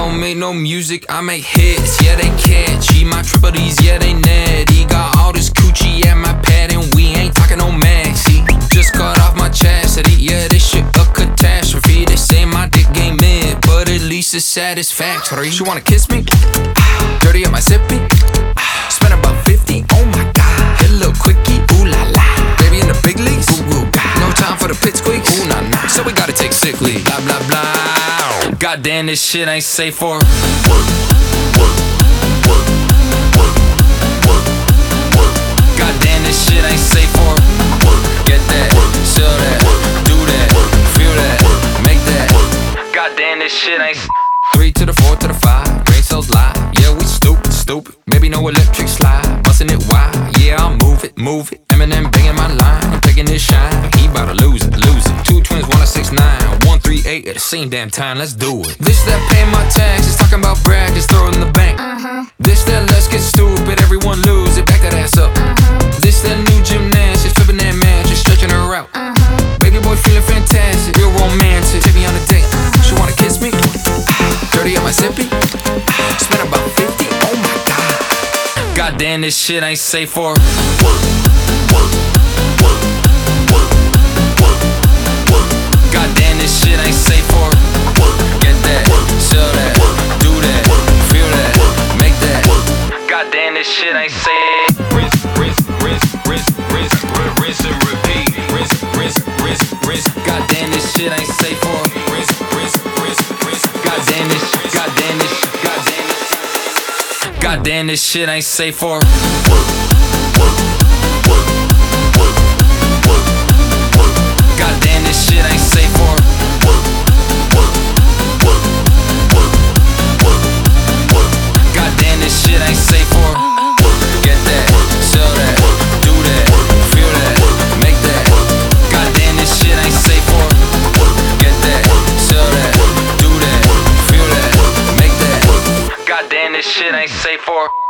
don't make no music, I make hits, yeah they catchy. My triple D's, yeah they natty. Got all this coochie at my pad and we ain't talking no maxi. Just cut off my chastity, yeah this shit a catastrophe. They say my dick game mid, but at least it's satisfactory. She wanna kiss me, dirty up my zippy, spend about 50, oh my god. Hit a little quickie, ooh la la. Baby in the big leagues, ooh ooh god. No time for the pit squeaks, ooh nah nah. So we gotta take sick leave, blah blah blah. Goddamn this shit ain't safe for work, work, work, work, work, work. Goddamn this shit ain't safe for work. Get that, sell that, do that, feel that, make that. Goddamn this shit ain't. 3 to the 4 to the 5, brain cells live. Yeah we stupid, stupid. Maybe no electric slide, busting it wide. Yeah I'll move it, move it. Eminem banging my line, I'm taking this shine. He bout to lose it, lose it. 2 twins, 1 6 9, 1 3 8 at the same damn time. Let's do it. This that pay my taxes, talking about brag, just throw it in the bank. This that let's get stupid, everyone lose it, back that ass up. This that new gymnastics, flipping that mattress, stretching her out. Baby boy feeling fantastic, real romantic. Take me on a date, she wanna kiss me. Dirty up my zippy, spent about 50, oh my god. Goddamn this shit ain't safe for work, work, work, work, work, work. Goddamn this shit ain't safe for work. Get that, sell that, do that, feel that, make that. Goddamn this shit ain't safe. Rinse, rinse, rinse, rinse, rinse, rinse and repeat. Rinse, rinse, rinse, rinse. Goddamn this shit ain't safe for rinse, rinse, rinse, rinse. Goddamn this, goddamn this, goddamn this. Goddamn this shit ain't safe for work, work, work, work, work, work. Goddamn this shit ain't safe for work, work, work, work, work, work. Goddamn this shit ain't safe for work. Get that, sell that, do that, feel that, make that. Goddamn this shit ain't safe for work. Get that, sell that, do that, feel that, make that. Goddamn this shit ain't safe for